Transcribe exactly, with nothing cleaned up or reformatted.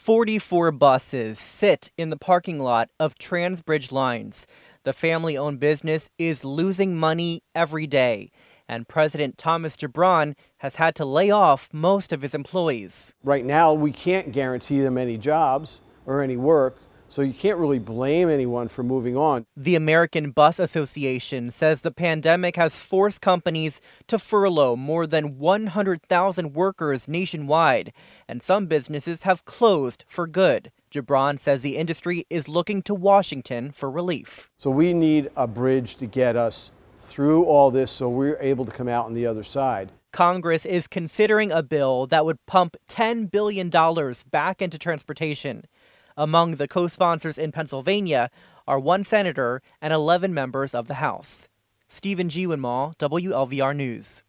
forty-four buses sit in the parking lot of Transbridge Lines. The family-owned business is losing money every day, and President Thomas Jobran has had to lay off most of his employees. Right now, we can't guarantee them any jobs or any work, so you can't really blame anyone for moving on. The American Bus Association says the pandemic has forced companies to furlough more than one hundred thousand workers nationwide, and some businesses have closed for good. Jobran says the industry is looking to Washington for relief. So we need a bridge to get us through all this so we're able to come out on the other side. Congress is considering a bill that would pump ten billion dollars back into transportation. Among the co-sponsors in Pennsylvania are one senator and eleven members of the House. Stephen G. Winmall, W L V R News.